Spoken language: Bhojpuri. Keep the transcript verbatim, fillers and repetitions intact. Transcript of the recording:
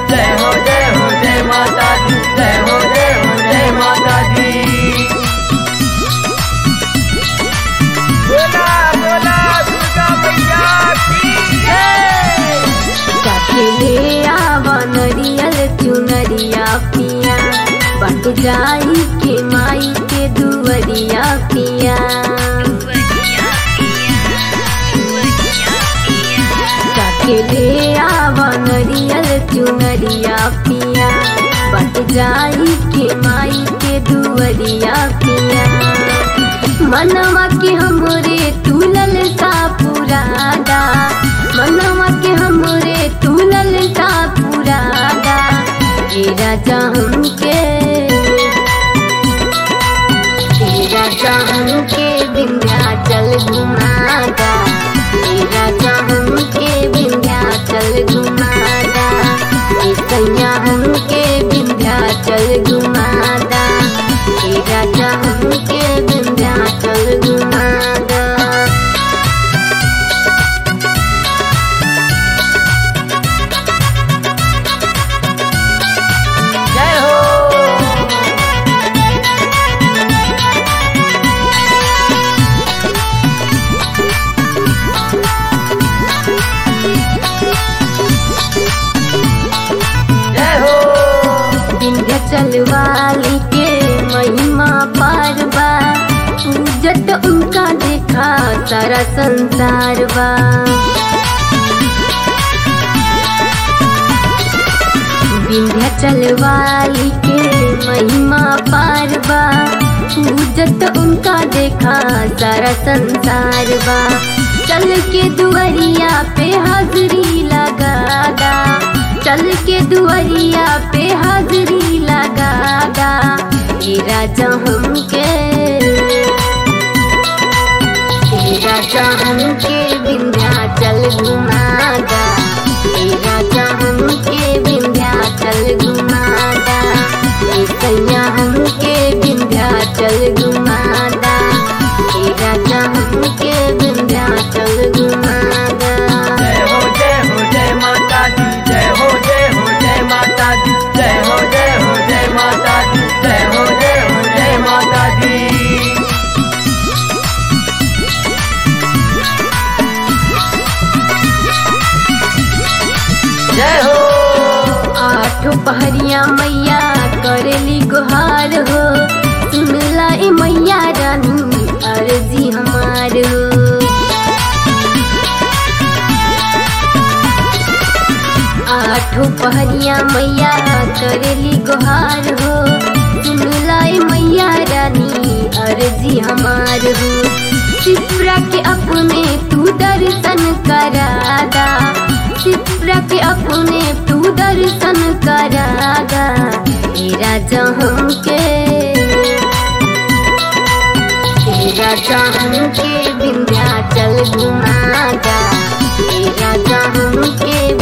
जय हो जय हो जय माता दी, जय हो जय हो जय माता दी। बोला बोला दुर्गा मैया की जय। ले आवा नरियल चुनरिया पिया, बट जाई के माई के दुवरिया पिया। ले आवा नरियल चुनरिया पिया, बट जाई के माई के दुवरिया पिया। मनवा के हमरे तुलल सा पुरादा, मनवा के हमरे तुलल सा पुरादा। हे राजा हमके, हे राजा हमके विंध्याचल घुमादा, हे राजा हमके विंध्याचल घुमादा, हे सैया हमके विंध्याचल घुमादा, हे राजा हमके विंध्याचल घुमादा। जय हो। जय हो। विंध्याचल वाली के महिमा पार बा, पूजत उनका देखा सारा संसार बा। विंध्याचल वाली के महिमा पार बा, पूजत उनका देखा सारा संसार बा। चल के दुआरिया पे हाजरी लगादा, चल के दुआरिया पे हाजरी लगादा। हे राजा हमके, हे राजा हमके विंध्याचल घुमादा, हे राजा हमके विंध्याचल घुमादा, हे सैया हमके विंध्याचल घुमादा, हे राजा हमके विंध्याचल घुमादा। जय हो जय हो जय माता दी, जय हो जय हो जय माता दी, जय हो जय हो जय माता दी, जय हो जय हो जय माता दी। जय हो। आठों पहरिया मैया करेली गुहार हो, सुनला ए मैया रानी अर्जी हमार हो। आठों पहरिया मैया करेली गुहार हो, सुनला ए मैया रानी अर्जी हमार हो। शिप्रा के अपने तू दर्शन करादा, शिप्रा के अपने तू दर्शन करादा। हे राजा हमके, हे राजा हमके विंध्याचल घुमादा, हे राजा हमके